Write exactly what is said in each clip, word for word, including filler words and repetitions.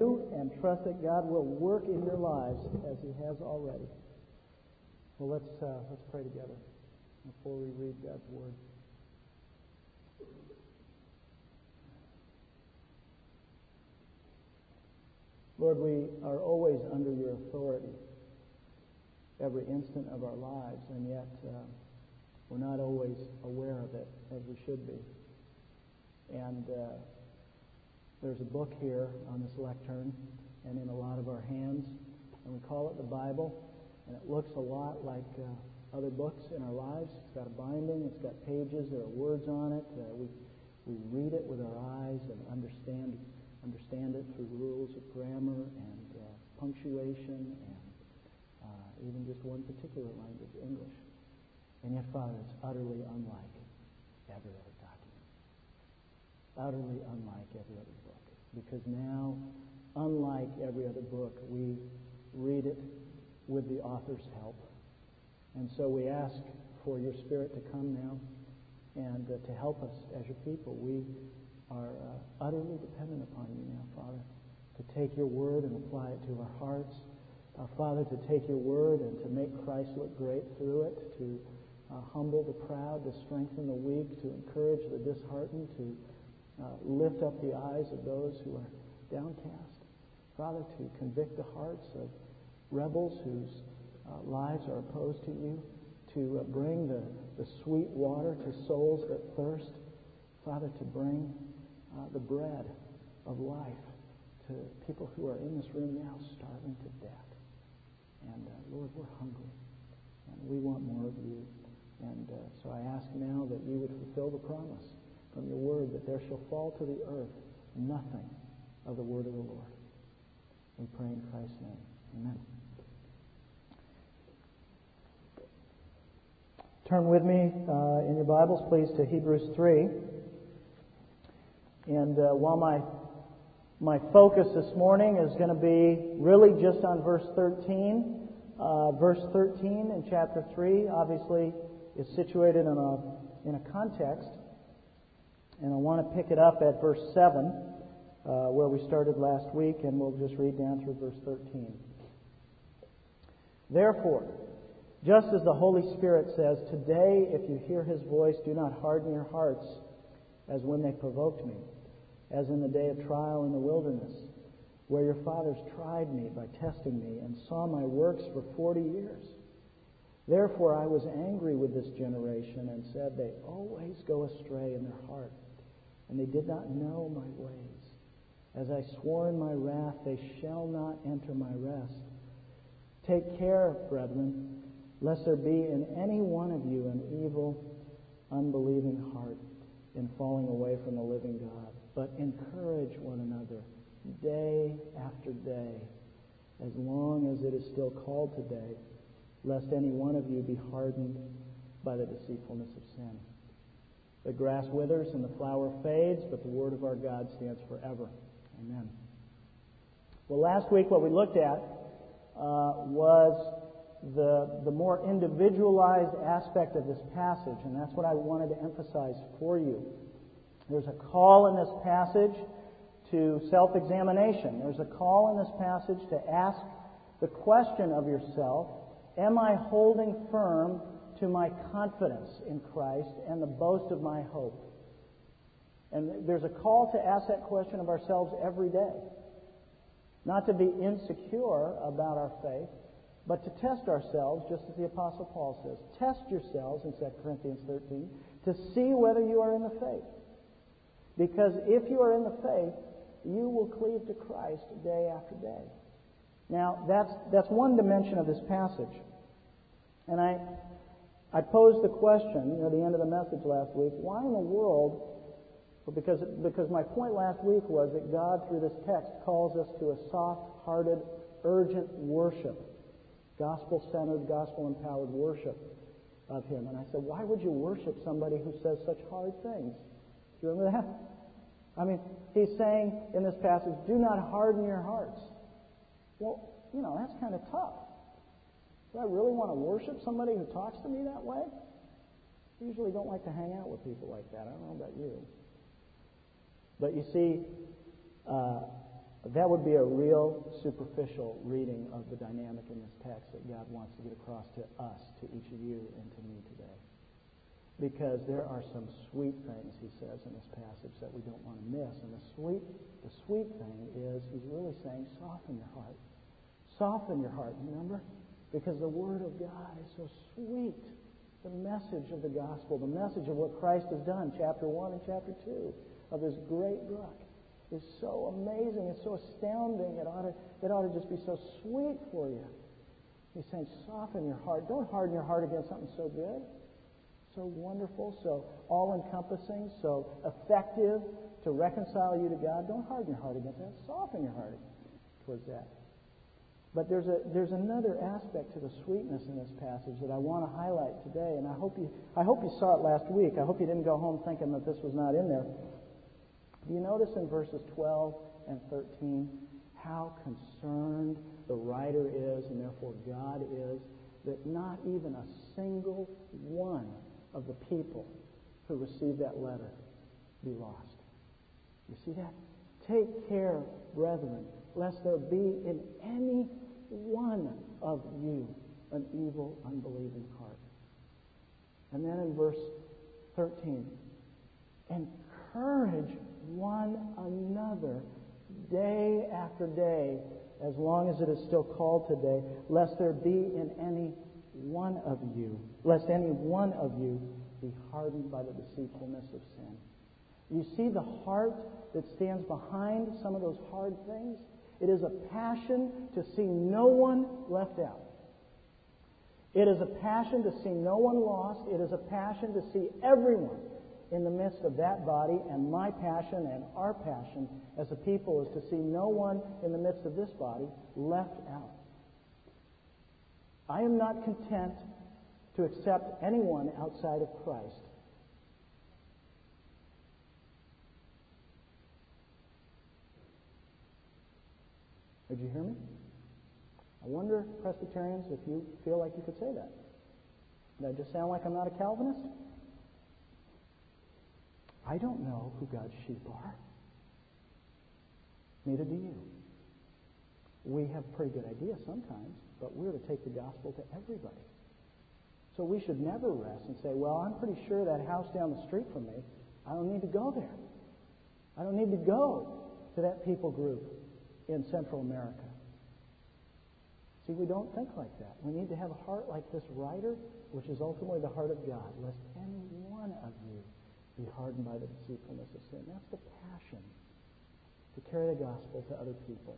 and trust that God will work in your lives as He has already. Well, let's uh, let's pray together before we read God's Word. Lord, we are always under your authority every instant of our lives, and yet uh, we're not always aware of it as we should be. And uh, there's a book here on this lectern and in a lot of our hands, and we call it the Bible, and it looks a lot like uh, other books in our lives. It's got a binding, it's got pages, there are words on it. Uh, we we read it with our eyes and understand understand it through rules of grammar and uh, punctuation and uh, even just one particular language, English. And yet, Father, it's utterly unlike every other document. Utterly unlike every other book. Because now, unlike every other book, we read it with the author's help. And so we ask for your Spirit to come now and uh, to help us as your people. We are uh, utterly dependent upon you now, Father, to take your word and apply it to our hearts. Uh, Father, to take your word and to make Christ look great through it, to uh, humble the proud, to strengthen the weak, to encourage the disheartened, to uh, lift up the eyes of those who are downcast. Father, to convict the hearts of rebels whose uh, lives are opposed to you, to uh, bring the, the sweet water to souls that thirst. Father, to bring uh, the bread of life to people who are in this room now starving to death. And uh, Lord, we're hungry, and we want more of you. And uh, so I ask now that you would fulfill the promise from your word that there shall fall to the earth nothing of the word of the Lord. We pray in Christ's name. Amen. Turn with me uh, in your Bibles, please, to Hebrews three. And uh, while my my focus this morning is going to be really just on verse thirteen, uh, verse thirteen in chapter three obviously is situated in a in a context, and I want to pick it up at verse seven, uh, where we started last week, and we'll just read down through verse thirteen. Therefore, just as the Holy Spirit says, today, if you hear His voice, do not harden your hearts as when they provoked me, as in the day of trial in the wilderness, where your fathers tried me by testing me and saw my works for forty years. Therefore I was angry with this generation and said, they always go astray in their heart, and they did not know my ways. As I swore in my wrath, they shall not enter my rest. Take care, brethren, lest there be in any one of you an evil, unbelieving heart in falling away from the living God. But encourage one another day after day, as long as it is still called today, lest any one of you be hardened by the deceitfulness of sin. The grass withers and the flower fades, but the word of our God stands forever. Amen. Well, last week what we looked at uh, was the, the more individualized aspect of this passage, and that's what I wanted to emphasize for you. There's a call in this passage to self-examination. There's a call in this passage to ask the question of yourself, am I holding firm to my confidence in Christ and the boast of my hope? And there's a call to ask that question of ourselves every day. Not to be insecure about our faith, but to test ourselves, just as the Apostle Paul says. Test yourselves in Second Corinthians thirteen to see whether you are in the faith. Because if you are in the faith, you will cleave to Christ day after day. Now, that's that's one dimension of this passage. And I I posed the question near the end of the message last week, why in the world, well, because, because my point last week was that God, through this text, calls us to a soft-hearted, urgent worship, gospel-centered, gospel-empowered worship of Him. And I said, why would you worship somebody who says such hard things? Do you remember that? I mean, he's saying in this passage, do not harden your hearts. Well, you know, that's kind of tough. Do I really want to worship somebody who talks to me that way? I usually don't like to hang out with people like that. I don't know about you. But you see, uh, That would be a real superficial reading of the dynamic in this text that God wants to get across to us, to each of you, and to me today. Because there are some sweet things, he says in this passage, that we don't want to miss. And the sweet, the sweet thing is he's really saying, soften your heart. Soften your heart, remember? Because the Word of God is so sweet. The message of the gospel, the message of what Christ has done, chapter one and chapter two of this great book, is so amazing. It's so astounding. It ought to, it ought to just be so sweet for you. He's saying, soften your heart. Don't harden your heart against something so good, so wonderful, so all-encompassing, so effective to reconcile you to God. Don't harden your heart against that. Soften your heart towards that. But there's a there's another aspect to the sweetness in this passage that I want to highlight today, and I hope you I hope you saw it last week. I hope you didn't go home thinking that this was not in there. Do you notice in verses twelve and thirteen how concerned the writer is, and therefore God is, that not even a single one of the people who received that letter be lost? You see that? Take care, brethren, lest there be in any one of you an evil, unbelieving heart. And then in verse thirteen, encourage one another day after day, as long as it is still called today, lest there be in any one of you, lest any one of you be hardened by the deceitfulness of sin. You see the heart that stands behind some of those hard things? It is a passion to see no one left out. It is a passion to see no one lost. It is a passion to see everyone in the midst of that body, and my passion and our passion as a people is to see no one in the midst of this body left out. I am not content to accept anyone outside of Christ. Did you hear me? I wonder, Presbyterians, if you feel like you could say that. Did I just sound like I'm not a Calvinist? I don't know who God's sheep are. Neither do you. We have a pretty good idea sometimes, but we're to take the gospel to everybody. So we should never rest and say, well, I'm pretty sure that house down the street from me, I don't need to go there. I don't need to go to that people group in Central America. See, we don't think like that. We need to have a heart like this writer, which is ultimately the heart of God, lest any one of you be hardened by the deceitfulness of sin. That's the passion, to carry the gospel to other people.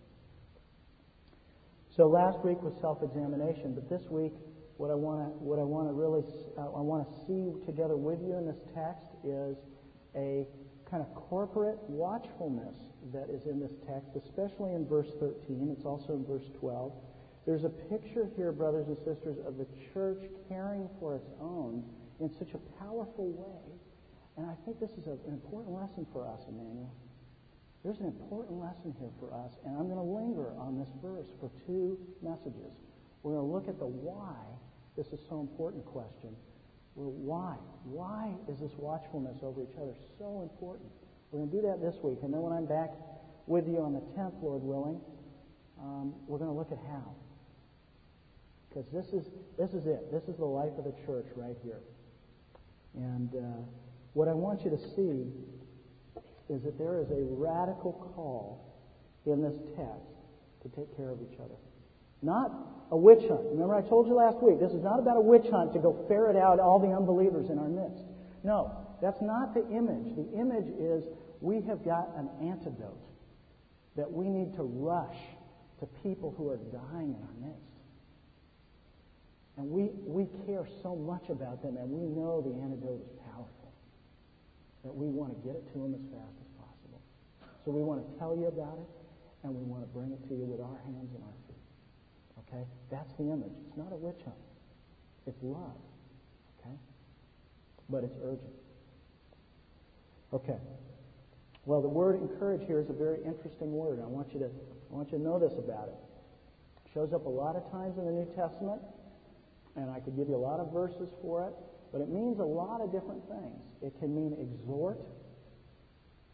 So last week was self-examination, but this week, what I want to what I want to really uh, I want to see together with you in this text is a kind of corporate watchfulness that is in this text, especially in verse thirteen. It's also in verse twelve. There's a picture here, brothers and sisters, of the church caring for its own in such a powerful way. And I think this is a, an important lesson for us, Emmanuel. There's an important lesson here for us, and I'm going to linger on this verse for two messages. We're going to look at the why this is so important question. Well, why? Why is this watchfulness over each other so important? We're going to do that this week, and then when I'm back with you on the tenth, Lord willing, um, we're going to look at how. Because this is this is it. This is the life of the church right here. And uh, what I want you to see is that there is a radical call in this text to take care of each other. Not a witch hunt. Remember I told you last week, this is not about a witch hunt to go ferret out all the unbelievers in our midst. No, that's not the image. The image is we have got an antidote that we need to rush to people who are dying in our midst. And we, we care so much about them, and we know the antidote is powerful, that we want to get it to them as fast as possible. So we want to tell you about it, and we want to bring it to you with our hands and our feet. Okay? That's the image. It's not a witch hunt. It's love. Okay? But it's urgent. Okay. Well, the word encourage here is a very interesting word. I want you to, I want you to know this about it. It shows up a lot of times in the New Testament, and I could give you a lot of verses for it, but it means a lot of different things. It can mean exhort.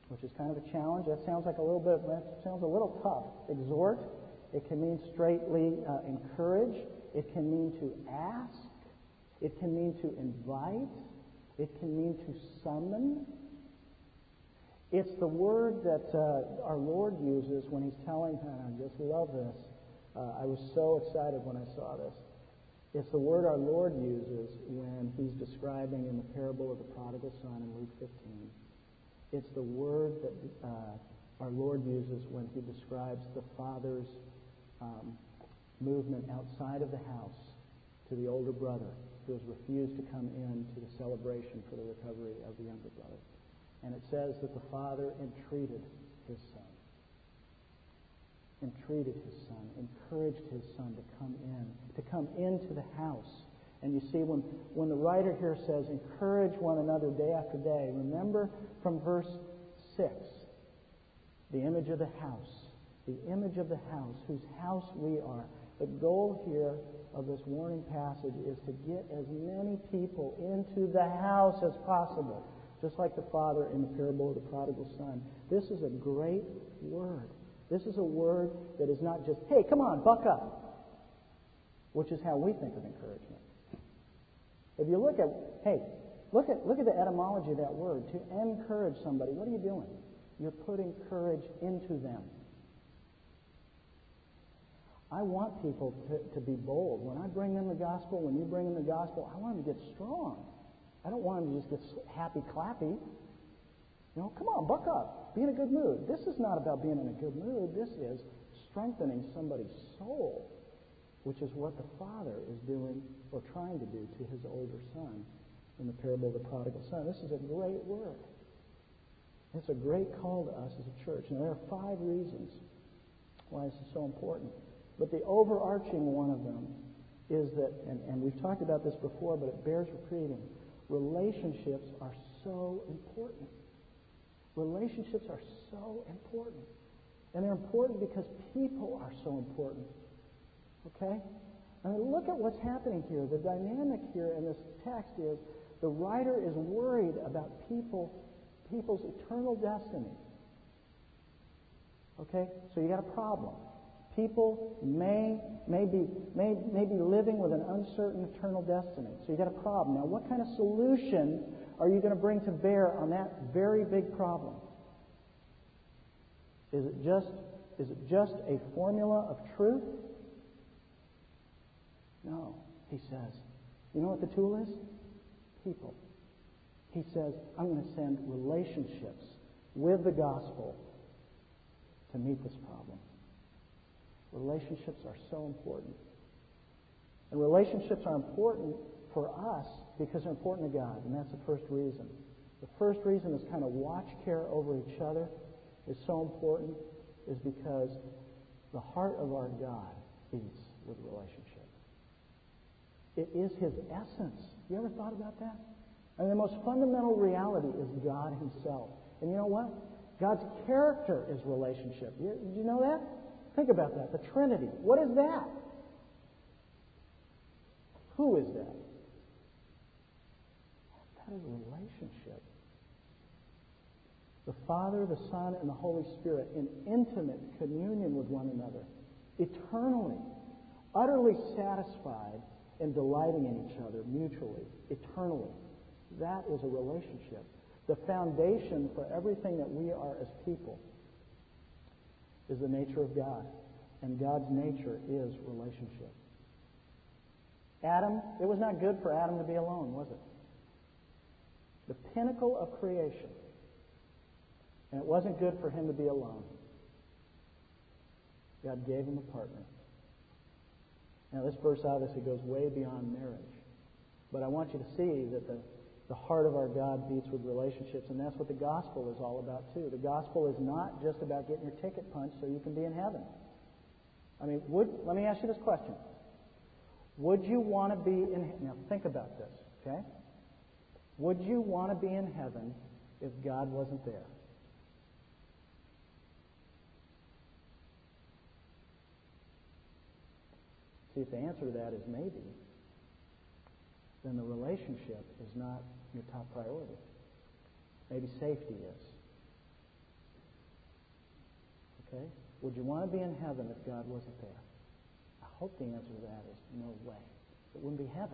which is kind of a challenge. That sounds like a little bit, that sounds a little tough. Exhort, it can mean straightly uh, encourage. It can mean to ask. It can mean to invite. It can mean to summon. It's the word that uh, our Lord uses when He's telling, I just love this. Uh, I was so excited when I saw this. It's the word our Lord uses when He's describing in the parable of the prodigal son in Luke fifteen. It's the word that uh, our Lord uses when He describes the Father's um, movement outside of the house to the older brother who has refused to come in to the celebration for the recovery of the younger brother. And it says that the Father entreated His Son. Entreated His Son, encouraged His Son to come in, to come into the house. And you see, when, when the writer here says, encourage one another day after day, remember from verse six, the image of the house. The image of the house, whose house we are. The goal here of this warning passage is to get as many people into the house as possible. Just like the father in the parable of the prodigal son. This is a great word. This is a word that is not just, hey, come on, buck up, which is how we think of encouragement. If you look at, hey, look at look at the etymology of that word. To encourage somebody, what are you doing? You're putting courage into them. I want people to, to be bold. When I bring them the gospel, when you bring them the gospel, I want them to get strong. I don't want them to just get happy clappy. You know, come on, buck up. Be in a good mood. This is not about being in a good mood. This is strengthening somebody's soul, which is what the father is doing or trying to do to his older son in the parable of the prodigal son. This is a great word. It's a great call to us as a church. And there are five reasons why this is so important. But the overarching one of them is that, and, and we've talked about this before, but it bears repeating, relationships are so important. Relationships are so important. And they're important because people are so important. Okay? I mean, look at what's happening here. The dynamic here in this text is the writer is worried about people, people's eternal destiny. Okay? So you got a problem. People may, may, be, may, may be living with an uncertain eternal destiny. So you've got a problem. Now, what kind of solution are you going to bring to bear on that very big problem? Is it just, is it just a formula of truth? No. He says, you know what the tool is? People. He says, I'm going to send relationships with the gospel to meet this problem. Relationships are so important. And relationships are important for us because they're important to God, and that's the first reason. The first reason is kind of watch care over each other is so important is because the heart of our God beats with relationship. It is His essence. You ever thought about that? I mean, the most fundamental reality is God Himself. And you know what? God's character is relationship. You, did you know that? Think about that. The Trinity. What is that? Who is that? That is relationship. The Father, the Son, and the Holy Spirit in intimate communion with one another, eternally, utterly satisfied and delighting in each other mutually, eternally. That is a relationship. The foundation for everything that we are as people is the nature of God. And God's nature is relationship. Adam, it was not good for Adam to be alone, was it? The pinnacle of creation. And it wasn't good for him to be alone. God gave him a partner. Now, this verse obviously goes way beyond marriage. But I want you to see that the, the heart of our God beats with relationships, and that's what the gospel is all about, too. The gospel is not just about getting your ticket punched so you can be in heaven. I mean, would, let me ask you this question. Would you want to be in... Now, think about this, okay? Would you want to be in heaven if God wasn't there? See, if the answer to that is maybe, then the relationship is not your top priority. Maybe safety is. Okay? Would you want to be in heaven if God wasn't there? I hope the answer to that is no way. It wouldn't be heaven.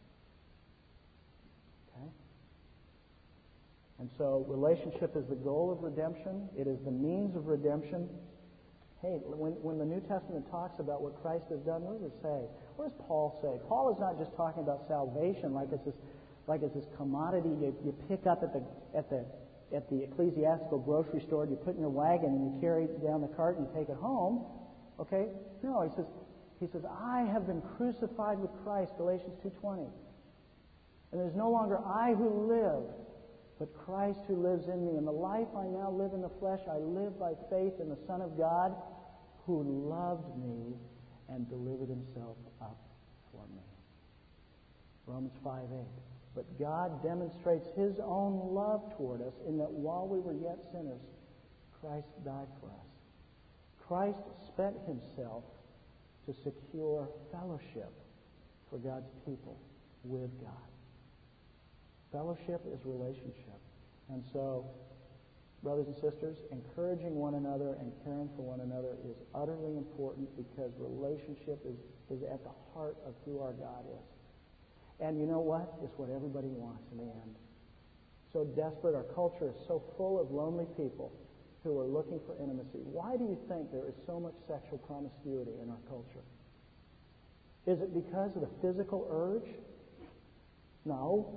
Okay? And so relationship is the goal of redemption. It is the means of redemption. Hey, when, when the New Testament talks about what Christ has done, what does it say? What does Paul say? Paul is not just talking about salvation like it's this, like it's this commodity you, you pick up at the at the at the ecclesiastical grocery store, you put in your wagon and you carry it down the cart and you take it home. Okay? No, he says, he says, I have been crucified with Christ, Galatians two twenty. And it is no longer I who live, but Christ who lives in me. And the life I now live in the flesh, I live by faith in the Son of God, who loved me and delivered himself up for me. Romans five eight. But God demonstrates his own love toward us in that while we were yet sinners, Christ died for us. Christ spent himself to secure fellowship for God's people with God. Fellowship is relationship. And so, brothers and sisters, encouraging one another and caring for one another is utterly important because relationship is, is at the heart of who our God is. And you know what? It's what everybody wants in the end. So desperate. Our culture is so full of lonely people who are looking for intimacy. Why do you think there is so much sexual promiscuity in our culture? Is it because of the physical urge? No.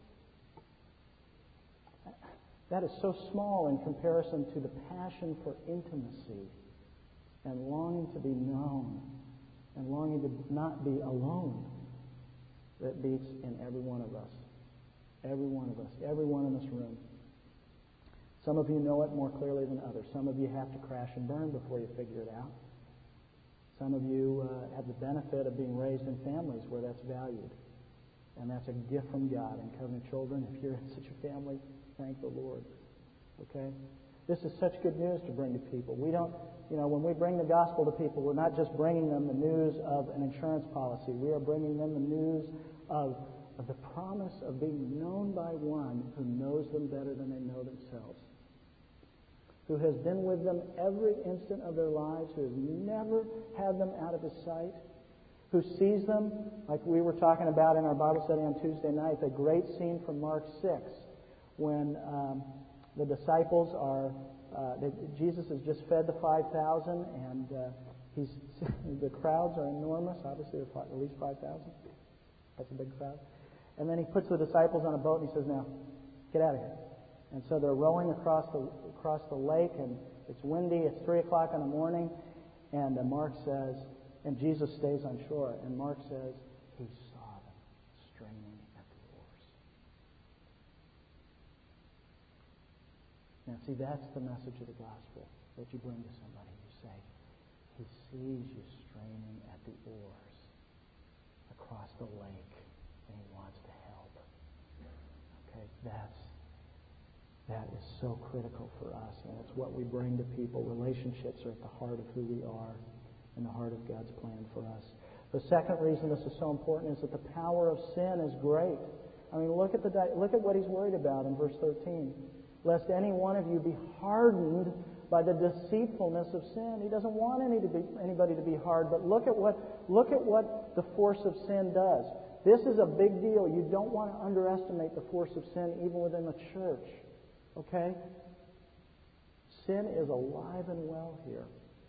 That is so small in comparison to the passion for intimacy and longing to be known and longing to not be alone that beats in every one of us. Every one of us. Every one in this room. Some of you know it more clearly than others. Some of you have to crash and burn before you figure it out. Some of you uh, have the benefit of being raised in families where that's valued. And that's a gift from God. And covenant children, if you're in such a family, thank the Lord. Okay? This is such good news to bring to people. We don't, you know, when we bring the gospel to people, we're not just bringing them the news of an insurance policy. We are bringing them the news of, of the promise of being known by one who knows them better than they know themselves, who has been with them every instant of their lives, who has never had them out of his sight, who sees them, like we were talking about in our Bible study on Tuesday night, the great scene from Mark six, when um, the disciples are, uh, they, Jesus has just fed the five thousand, and uh, he's the crowds are enormous. Obviously, there are at least five thousand. That's a big crowd. And then he puts the disciples on a boat, and he says, now, get out of here. And so they're rowing across the across the lake, and it's windy. It's three o'clock in the morning, and uh, Mark says, and Jesus stays on shore, and Mark says, he saw them straining at the oars. Now, see, that's the message of the gospel that you bring to somebody. You say, he sees you straining at the oars across the lake, and he wants to help. Okay, that's that is so critical for us, and it's what we bring to people. Relationships are at the heart of who we are and the heart of God's plan for us. The second reason this is so important is that the power of sin is great. I mean, look at the look at what he's worried about in verse thirteen. Lest any one of you be hardened by the deceitfulness of sin. He doesn't want any to be, anybody to be hard, but look at what look at what the force of sin does. This is a big deal. You don't want to underestimate the force of sin even within the church. Okay? Sin is alive and well here.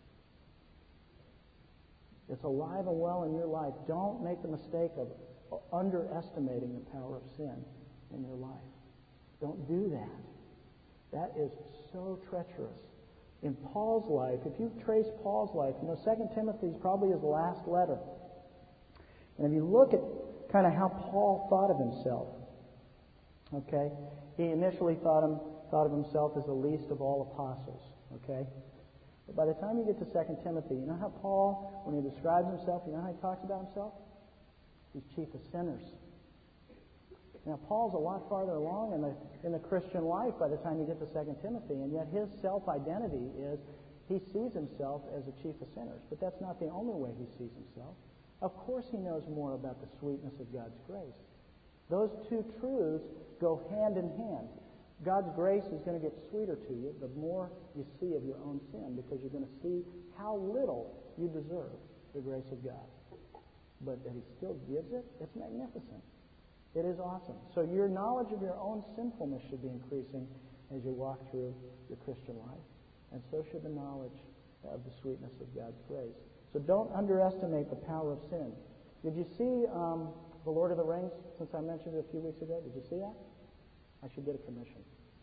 It's alive and well in your life. Don't make the mistake of underestimating the power of sin in your life. Don't do that. That is so treacherous. In Paul's life, if you trace Paul's life, you know, Second Timothy is probably his last letter. And if you look at kind of how Paul thought of himself, okay, he initially thought him thought of himself as the least of all apostles, okay? But by the time you get to Second Timothy, you know how Paul, when he describes himself, you know how he talks about himself? He's chief of sinners. Now, Paul's a lot farther along in the in the Christian life by the time you get to Second Timothy, and yet his self-identity is he sees himself as a chief of sinners. But that's not the only way he sees himself. Of course he knows more about the sweetness of God's grace. Those two truths go hand in hand. God's grace is going to get sweeter to you the more you see of your own sin, because you're going to see how little you deserve the grace of God. But that He still gives it, it's magnificent. It is awesome. So your knowledge of your own sinfulness should be increasing as you walk through your Christian life. And so should the knowledge of the sweetness of God's grace. So don't underestimate the power of sin. Did you see um, The Lord of the Rings, since I mentioned it a few weeks ago? Did you see that? I should get a commission.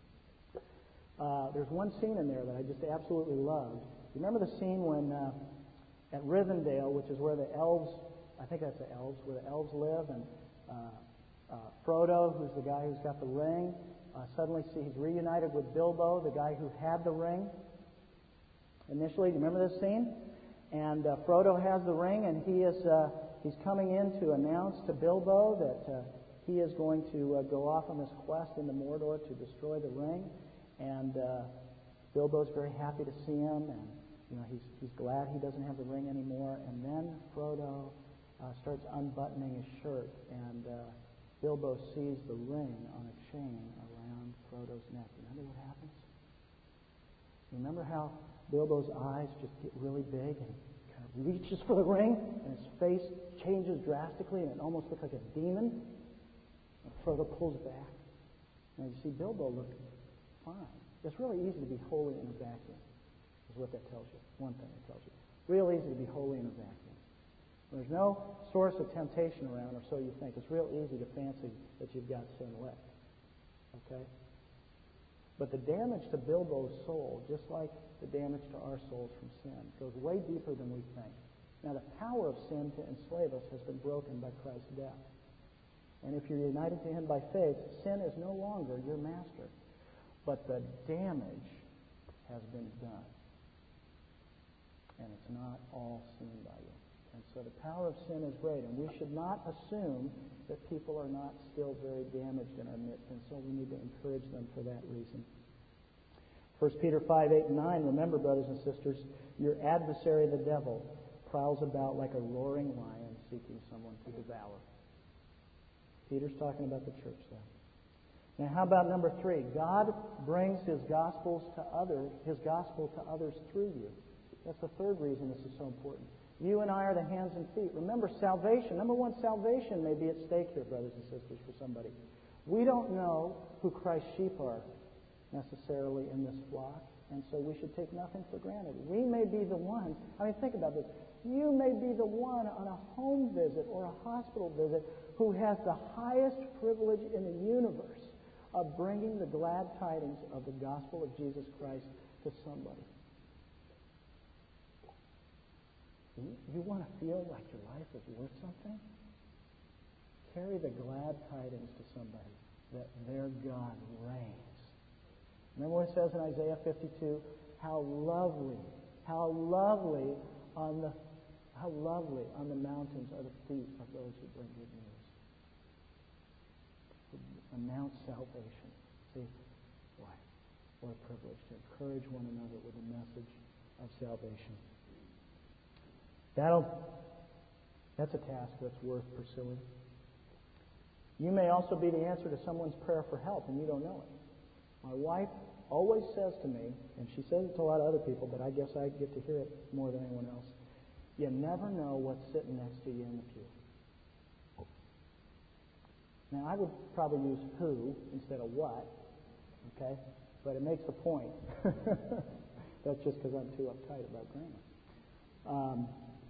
Uh, there's one scene in there that I just absolutely loved. You remember the scene when uh, at Rivendell, which is where the elves, I think that's the elves, where the elves live, and uh, uh, Frodo, who's the guy who's got the ring, uh, suddenly see he's reunited with Bilbo, the guy who had the ring. Initially, do you remember this scene? And uh, Frodo has the ring, and he is uh, he's coming in to announce to Bilbo that uh, he is going to uh, go off on this quest into Mordor to destroy the ring. And uh, Bilbo's very happy to see him, and you know he's he's glad he doesn't have the ring anymore. And then Frodo uh, starts unbuttoning his shirt, and uh, Bilbo sees the ring on a chain around Frodo's neck. Remember what happens? Remember how Bilbo's eyes just get really big, and he kind of reaches for the ring, and his face changes drastically, and it almost looks like a demon. And Frodo pulls back. Now you see Bilbo look fine. It's really easy to be holy in a vacuum, is what that tells you. One thing it tells you. Real easy to be holy in a vacuum. There's no source of temptation around, or so you think. It's real easy to fancy that you've got sin left. Okay? But the damage to Bilbo's soul, just like the damage to our souls from sin, goes way deeper than we think. Now, the power of sin to enslave us has been broken by Christ's death. And if you're united to Him by faith, sin is no longer your master. But the damage has been done. And it's not all seen by you. And so the power of sin is great. And we should not assume that people are not still very damaged in our midst. And so we need to encourage them for that reason. First Peter five, eight, and nine. Remember, brothers and sisters, your adversary, the devil, prowls about like a roaring lion seeking someone to devour. Peter's talking about the church there. Now, how about number three? God brings His gospels to others, His gospel to others through you. That's the third reason this is so important. You and I are the hands and feet. Remember, salvation. Number one, salvation may be at stake here, brothers and sisters, for somebody. We don't know who Christ's sheep are necessarily in this flock, and so we should take nothing for granted. We may be the ones. I mean, think about this. You may be the one on a home visit or a hospital visit who has the highest privilege in the universe of bringing the glad tidings of the gospel of Jesus Christ to somebody. You, you want to feel like your life is worth something? Carry the glad tidings to somebody that their God reigns. Remember what it says in Isaiah fifty-two? How lovely, how lovely on the how lovely on the mountains are the feet of those who bring good news. Announce salvation. See, why? What a privilege to encourage one another with a message of salvation. That'll, that's a task that's worth pursuing. You may also be the answer to someone's prayer for help, and you don't know it. My wife always says to me, and she says it to a lot of other people, but I guess I get to hear it more than anyone else, you never know what's sitting next to you in the pew. Now, I would probably use who instead of what, okay? But it makes a point. That's just because I'm too uptight about grammar. Um,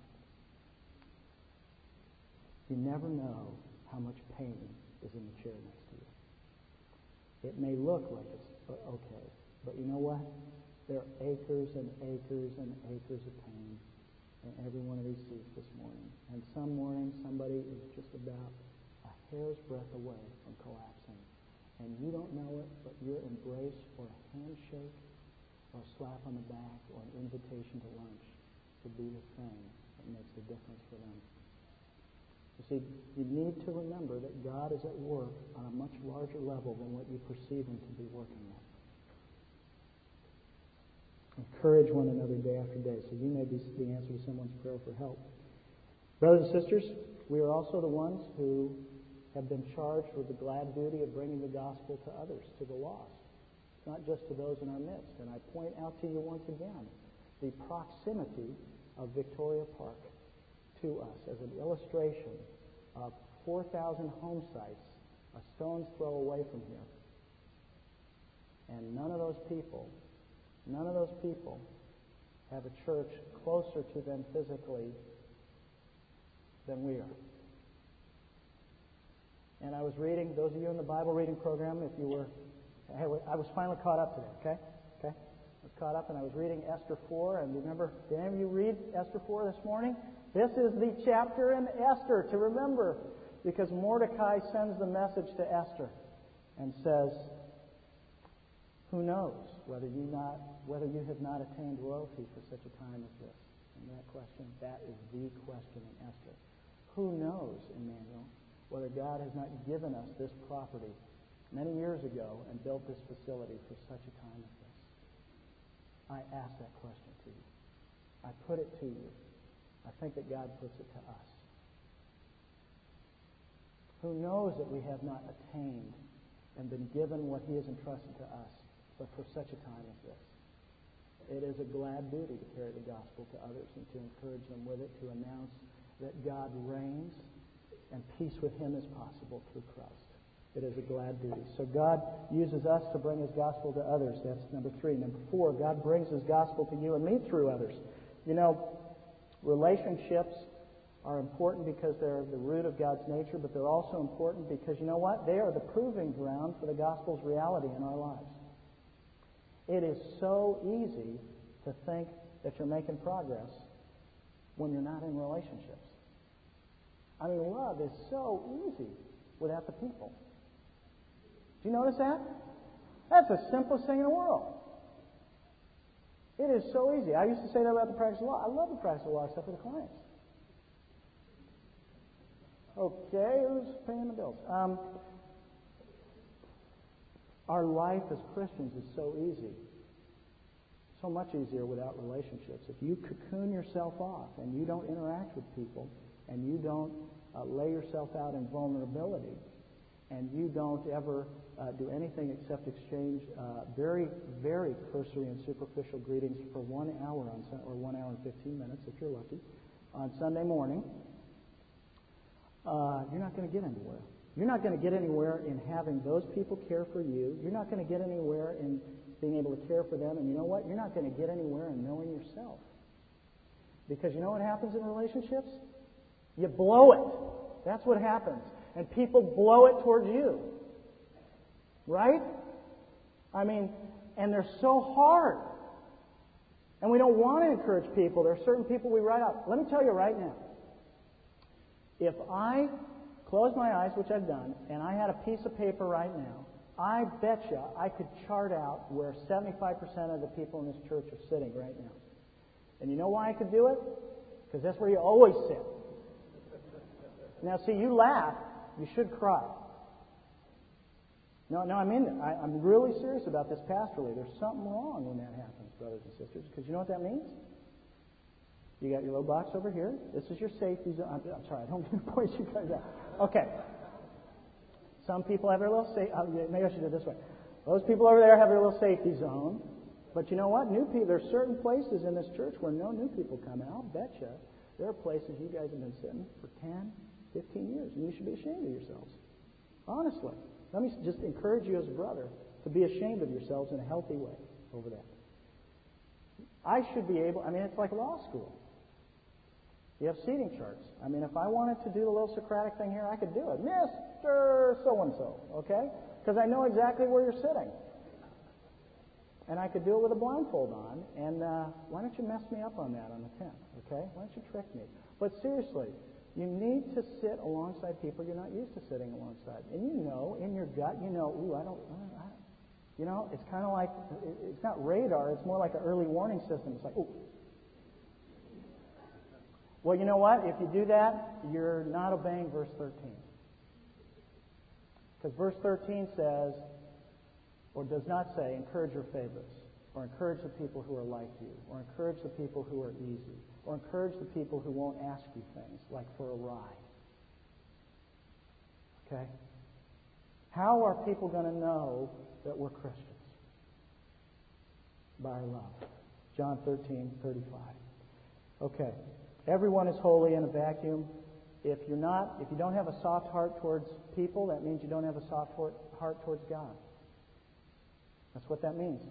you never know how much pain is in the chair next to you. It may look like it's okay, but you know what? There are acres and acres and acres of pain in every one of these seats this morning. And some morning, somebody is just about a hair's breadth away from collapsing. And you don't know it, but your embrace or a handshake or a slap on the back or an invitation to lunch could be the thing that makes the difference for them. You see, you need to remember that God is at work on a much larger level than what you perceive Him to be working at. Encourage one another day after day, so you may be the answer to someone's prayer for help. Brothers and sisters, we are also the ones who have been charged with the glad duty of bringing the gospel to others, to the lost. It's not just to those in our midst. And I point out to you once again the proximity of Victoria Park to us as an illustration of four thousand home sites a stone's throw away from here. And none of those people, none of those people have a church closer to them physically than we are. And I was reading, those of you in the Bible reading program, if you were, I was finally caught up today, okay? Okay? I was caught up and I was reading Esther four, and remember, did any of you read Esther four this morning? This is the chapter in Esther to remember, because Mordecai sends the message to Esther and says, who knows whether you not whether you have not attained royalty for such a time as this? And that question, that is the question in Esther. Who knows, Emmanuel, whether God has not given us this property many years ago and built this facility for such a time as this? I ask that question to you. I put it to you. I think that God puts it to us. Who knows that we have not attained and been given what He has entrusted to us, but for such a time as this? It is a glad duty to carry the gospel to others and to encourage them with it, to announce that God reigns and peace with Him is possible through Christ. It is a glad duty. So God uses us to bring His gospel to others. That's number three. Number four, God brings His gospel to you and me through others. You know, relationships are important because they're the root of God's nature, but they're also important because, you know what? They are the proving ground for the gospel's reality in our lives. It is so easy to think that you're making progress when you're not in relationships. I mean, love is so easy without the people. Do you notice that? That's the simplest thing in the world. It is so easy. I used to say that about the practice of law. I love the practice of law except for the clients. Okay, who's paying the bills? Um, our life as Christians is so easy. So much easier without relationships. If you cocoon yourself off and you don't interact with people and you don't uh, lay yourself out in vulnerability and you don't ever uh, do anything except exchange uh, very, very cursory and superficial greetings for one hour on sun- or one hour and fifteen minutes, if you're lucky, on Sunday morning, uh, you're not going to get anywhere. You're not going to get anywhere in having those people care for you. You're not going to get anywhere in being able to care for them. And you know what? You're not going to get anywhere in knowing yourself. Because you know what happens in relationships? You blow it. That's what happens. And people blow it towards you. Right? I mean, and they're so hard. And we don't want to encourage people. There are certain people we write out. Let me tell you right now. If I close my eyes, which I've done, and I had a piece of paper right now, I betcha I could chart out where seventy-five percent of the people in this church are sitting right now. And you know why I could do it? Because that's where you always sit. Now, see, you laugh. You should cry. No, no, I mean it. I, I'm really serious about this pastorally. There's something wrong when that happens, brothers and sisters, because you know what that means? You got your little box over here. This is your safety zone. I'm, I'm sorry, I don't mean to point you guys out. Okay. Some people have their little safety. Uh, maybe I should do it this way. Those people over there have their little safety zone. But you know what? New people. There's certain places in this church where no new people come in. I'll betcha there are places you guys have been sitting for ten, fifteen years, and you should be ashamed of yourselves. Honestly. Let me just encourage you as a brother to be ashamed of yourselves in a healthy way over that. I should be able, I mean, it's like law school. You have seating charts. I mean, if I wanted to do the little Socratic thing here, I could do it. Mister So-and-so, okay? Because I know exactly where you're sitting. And I could do it with a blindfold on. And uh, why don't you mess me up on that on the tenth, okay? Why don't you trick me? But seriously, you need to sit alongside people you're not used to sitting alongside. And you know, in your gut, you know, ooh, I don't, I, you know, it's kind of like, it's not radar, it's more like an early warning system. It's like, ooh. Well, you know what? If you do that, you're not obeying verse thirteen. Because verse thirteen says, or does not say, encourage your favorites, or encourage the people who are like you, or encourage the people who are easy, or encourage the people who won't ask you things, like for a ride. Okay? How are people going to know that we're Christians? By our love. John thirteen thirty-five. Okay. Everyone is holy in a vacuum. If you're not, if you don't have a soft heart towards people, that means you don't have a soft heart towards God. That's what that means.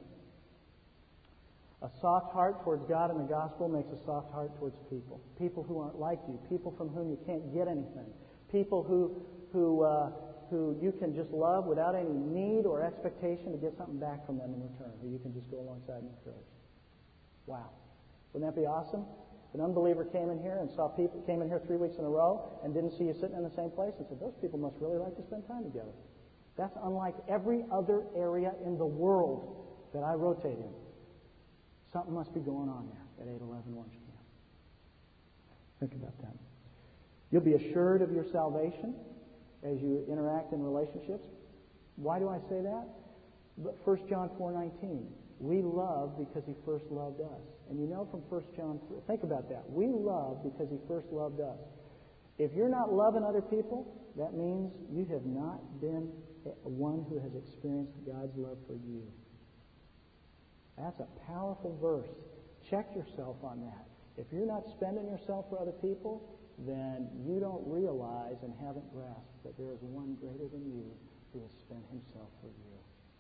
A soft heart towards God in the gospel makes a soft heart towards people. People who aren't like you. People from whom you can't get anything. People who who uh, who you can just love without any need or expectation to get something back from them in return. Who you can just go alongside and encourage. Wow. Wouldn't that be awesome? If an unbeliever came in here and saw people came in here three weeks in a row and didn't see you sitting in the same place and said, those people must really like to spend time together. That's unlike every other area in the world that I rotate in. Something must be going on there at eight eleven Orange Camp. Think about that. You'll be assured of your salvation as you interact in relationships. Why do I say that? But First John four nineteen. We love because He first loved us. And you know from First John, think about that. We love because He first loved us. If you're not loving other people, that means you have not been one who has experienced God's love for you. That's a powerful verse. Check yourself on that. If you're not spending yourself for other people, then you don't realize and haven't grasped that there is one greater than you who has spent himself for you.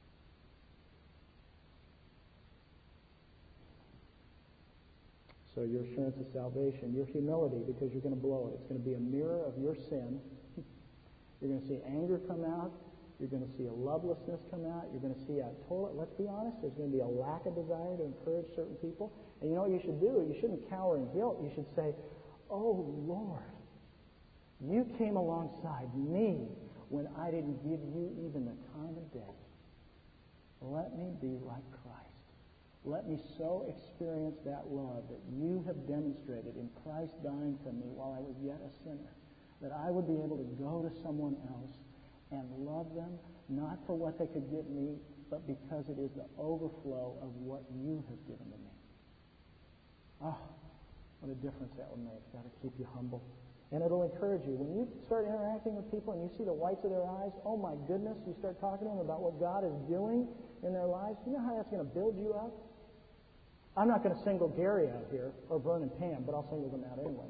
So your assurance of salvation, your humility, because you're going to blow it. It's going to be a mirror of your sin. You're going to see anger come out. You're going to see a lovelessness come out. You're going to see a total, let's be honest, there's going to be a lack of desire to encourage certain people. And you know what you should do? You shouldn't cower in guilt. You should say, oh, Lord, you came alongside me when I didn't give you even the time of day. Let me be like Christ. Let me so experience that love that you have demonstrated in Christ dying for me while I was yet a sinner, that I would be able to go to someone else and love them, not for what they could give me, but because it is the overflow of what you have given to me. Oh, what a difference that will make. Got to keep you humble. And it'll encourage you. When you start interacting with people and you see the whites of their eyes, oh my goodness, you start talking to them about what God is doing in their lives. You know how that's going to build you up? I'm not going to single Gary out here, or Vernon Pam, but I'll single them out anyway.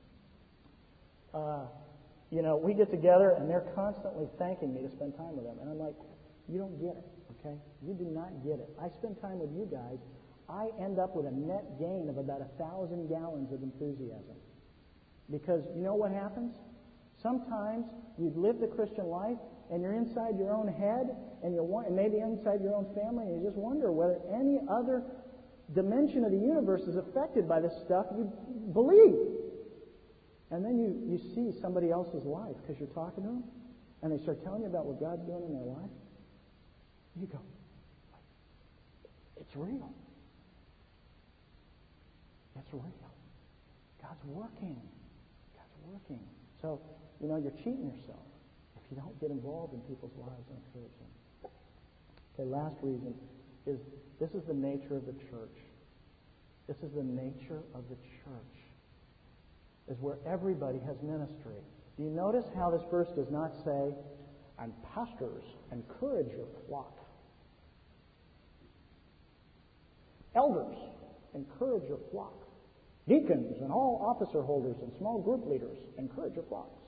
Uh, You know, we get together and they're constantly thanking me to spend time with them. And I'm like, you don't get it, okay? You do not get it. I spend time with you guys. I end up with a net gain of about a thousand gallons of enthusiasm. Because you know what happens? Sometimes you live the Christian life and you're inside your own head and you want, and maybe inside your own family, and you just wonder whether any other dimension of the universe is affected by this stuff you believe. And then you, you see somebody else's life because you're talking to them, and they start telling you about what God's doing in their life. You go, it's real. It's real. God's working. God's working. So, you know, you're cheating yourself if you don't get involved in people's lives and encourage them. Okay, last reason is this is the nature of the church. This is the nature of the church. Is where everybody has ministry. Do you notice how this verse does not say, and pastors, encourage your flock. Elders, encourage your flock. Deacons and all officer holders and small group leaders, encourage your flocks.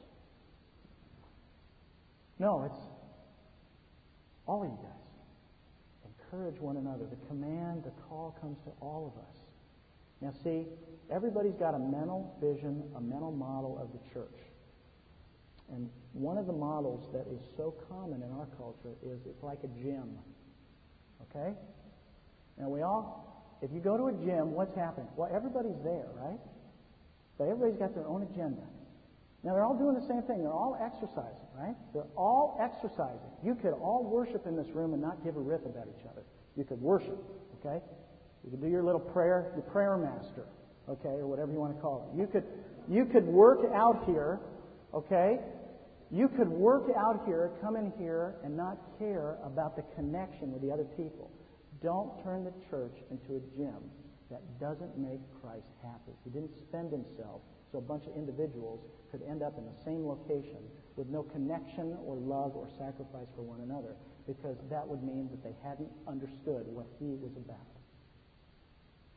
No, it's all of you guys. Encourage one another. The command, the call comes to all of us. Now see, everybody's got a mental vision, a mental model of the church. And one of the models that is so common in our culture is it's like a gym. Okay? Now we all, if you go to a gym, what's happening? Well, everybody's there, right? But everybody's got their own agenda. Now they're all doing the same thing. They're all exercising, right? They're all exercising. You could all worship in this room and not give a rip about each other. You could worship, okay? You could do your little prayer, your prayer master, okay, or whatever you want to call it. You could, you could work out here, okay? You could work out here, come in here, and not care about the connection with the other people. Don't turn the church into a gym that doesn't make Christ happy. He didn't spend himself so a bunch of individuals could end up in the same location with no connection or love or sacrifice for one another, because that would mean that they hadn't understood what he was about.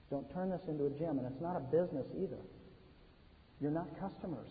Don't turn this into a gym. And it's not a business either. You're not customers.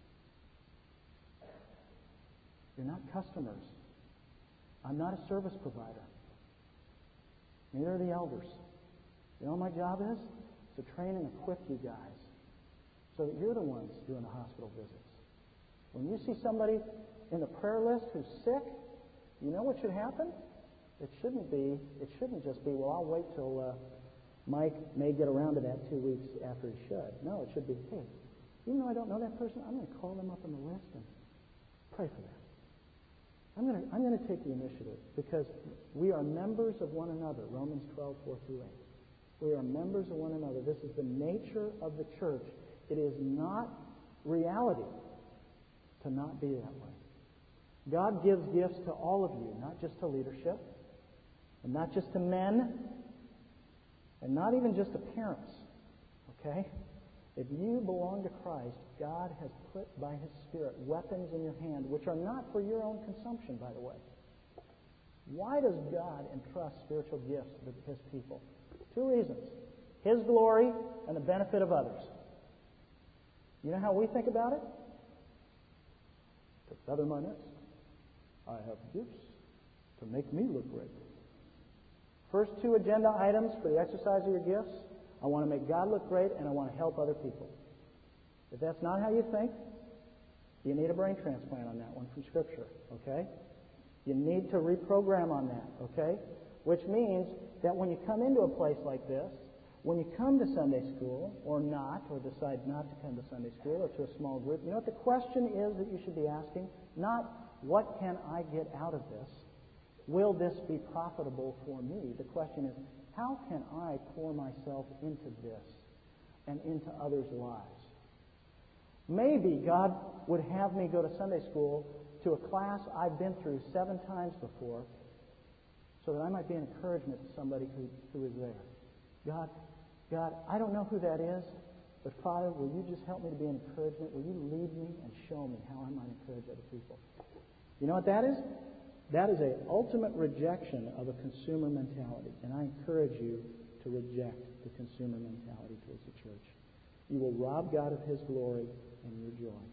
You're not customers. I'm not a service provider. Neither are the elders. You know what my job is? To train and equip you guys so that you're the ones doing the hospital visits. When you see somebody in the prayer list who's sick, you know what should happen? It shouldn't be, it shouldn't just be, well, I'll wait till uh, Mike may get around to that two weeks after he should. No, it should be, hey, even though I don't know that person, I'm going to call them up on the list and pray for them. I'm going to, I'm going to take the initiative because we are members of one another, Romans twelve, four through eight. We are members of one another. This is the nature of the church. It is not reality to not be that way. God gives gifts to all of you, not just to leadership, and not just to men, and not even just to parents. Okay? If you belong to Christ, God has put by His Spirit weapons in your hand, which are not for your own consumption, by the way. Why does God entrust spiritual gifts to His people? Two reasons. His glory and the benefit of others. You know how we think about it? To feather my nest. I have gifts to make me look great. First two agenda items for the exercise of your gifts. I want to make God look great, and I want to help other people. If that's not how you think, you need a brain transplant on that one from Scripture, okay? You need to reprogram on that, okay? Which means that when you come into a place like this, when you come to Sunday school, or not, or decide not to come to Sunday school, or to a small group, you know what the question is that you should be asking? Not, what can I get out of this? Will this be profitable for me? The question is, how can I pour myself into this and into others' lives? Maybe God would have me go to Sunday school to a class I've been through seven times before so that I might be an encouragement to somebody who, who is there. God, God, I don't know who that is, but Father, will you just help me to be an encouragement? Will you lead me and show me how I might encourage other people? You know what that is? That is an ultimate rejection of a consumer mentality, and I encourage you to reject the consumer mentality towards the church. You will rob God of His glory and your joy.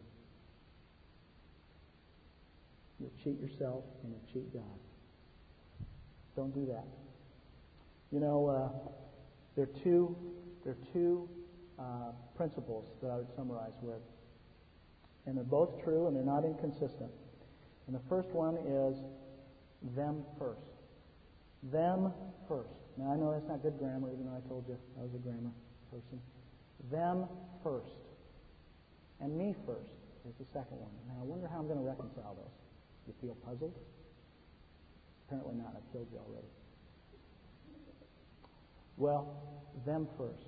You'll cheat yourself and you'll cheat God. Don't do that. You know, uh, there are two, there are two uh, principles that I would summarize with, and they're both true and they're not inconsistent. And the first one is them first. Them first. Now, I know that's not good grammar, even though I told you I was a grammar person. Them first. And me first is the second one. Now, I wonder how I'm going to reconcile those. You feel puzzled? Apparently not. I've killed you already. Well, them first.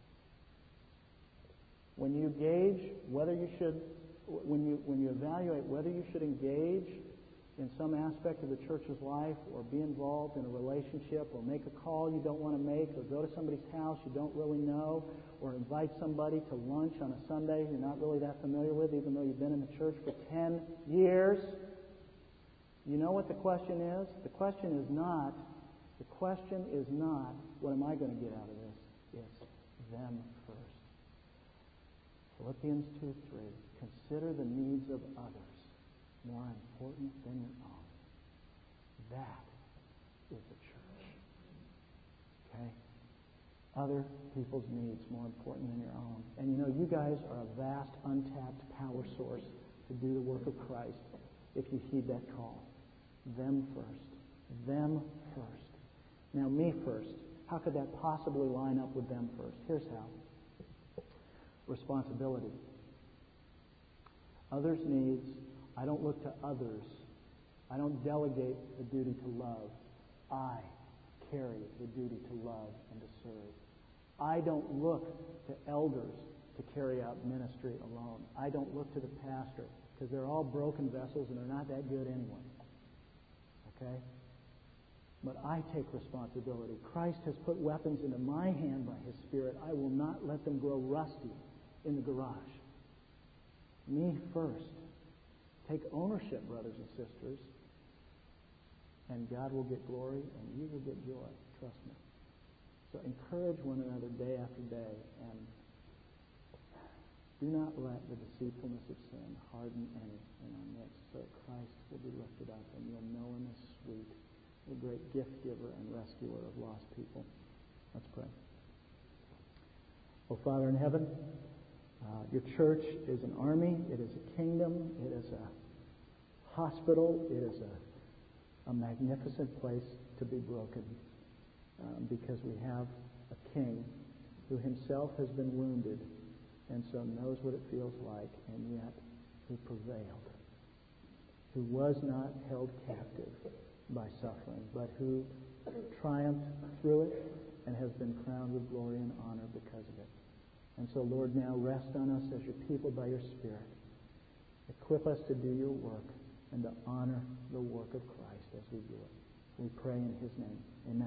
When you gauge whether you should, when you when you evaluate whether you should engage in some aspect of the church's life, or be involved in a relationship, or make a call you don't want to make, or go to somebody's house you don't really know, or invite somebody to lunch on a Sunday you're not really that familiar with, even though you've been in the church for ten years, you know what the question is? The question is not, the question is not, what am I going to get out of this? It's them first. Philippians two three. Consider the needs of others more important than your own. That is the church. Okay? Other people's needs more important than your own. And you know, you guys are a vast, untapped power source to do the work of Christ if you heed that call. Them first. Them first. Now, me first. How could that possibly line up with them first? Here's how. Responsibility. Others' needs. I don't look to others. I don't delegate the duty to love. I carry the duty to love and to serve. I don't look to elders to carry out ministry alone. I don't look to the pastor because they're all broken vessels and they're not that good anyway. Okay? But I take responsibility. Christ has put weapons into my hand by His Spirit. I will not let them grow rusty in the garage. Me first. Take ownership, brothers and sisters, and God will get glory and you will get joy. Trust me. So encourage one another day after day, and do not let the deceitfulness of sin harden any in our midst, so that Christ will be lifted up, and you'll know him as sweet, the great gift giver and rescuer of lost people. Let's pray. Oh, Father in heaven, uh, your church is an army, it is a kingdom, it is a hospital, it is a, a magnificent place to be broken, um, because we have a king who himself has been wounded and so knows what it feels like, and yet who prevailed, who was not held captive by suffering, but who triumphed through it and has been crowned with glory and honor because of it. And so, Lord, now rest on us as your people by your Spirit. Equip us to do your work and to honor the work of Christ as we do it. We pray in his name. Amen.